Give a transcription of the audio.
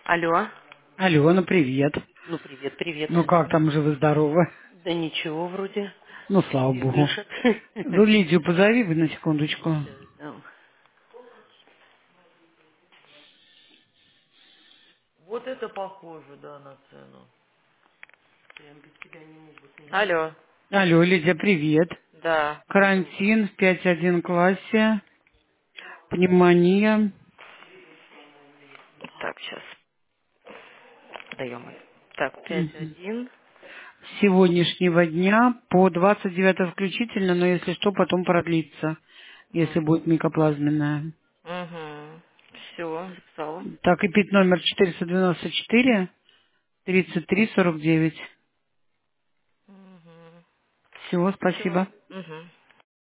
Алло. Алло, ну привет. Ну, привет, привет. Ну как там, живы-здоровы? Да ничего вроде. Ну, слава Живее богу. дышат. Ну, Лидию позови вы на секундочку. Сейчас дам. Вот это похоже, да, на цену. Прям без тебя не могут. Алло. Алло, Лидия, привет. Да. Карантин в 5.1 классе, пневмония. Так, сейчас даем. Так, пять Мгм. один. С сегодняшнего дня по 29 включительно, но если что, потом продлится, если будет микоплазменная. Угу. Все, записала. Так, и пить номер 494 33 49. Угу. Всего Все. спасибо. Угу.